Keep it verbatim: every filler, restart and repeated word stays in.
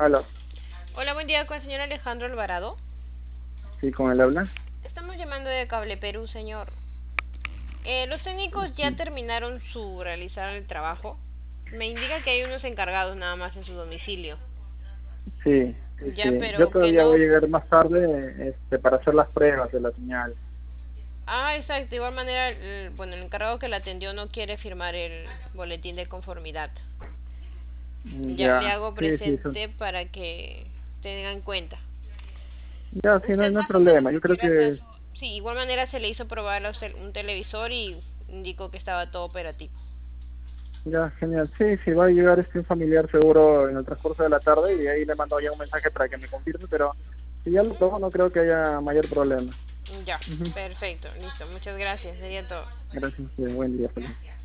Aló, Hola, buen día con el señor Alejandro Alvarado. sí, con él habla. Estamos llamando de Cable Perú, señor. Eh, los técnicos ya Sí, terminaron su realizar el trabajo. Me indica que hay unos encargados nada más en su domicilio. sí, sí, Ya, sí. Yo pero que todavía no. voy a llegar más tarde, este, para hacer las pruebas de la señal. Ah, exacto. De igual manera, el- bueno, el encargado que la atendió no quiere firmar el boletín de conformidad. Mm, Ya le Ya, hago sí, sí, son- presente para que tengan en cuenta. ya, sí, no, hay- Usted no hay más o menos problema. a Yo qué creo hora se que, asu- Sí, igual manera se le hizo probar a usted un televisor y indicó que estaba todo operativo. ya, genial. Sí, sí, va a llegar este un familiar seguro en el transcurso de la tarde y ahí le mando ya un mensaje para que me confirme, pero si ya lo tomo, no creo que haya mayor problema. Ya, Ujú. perfecto, listo, muchas gracias, sería todo. Gracias, sí, buen día, feliz.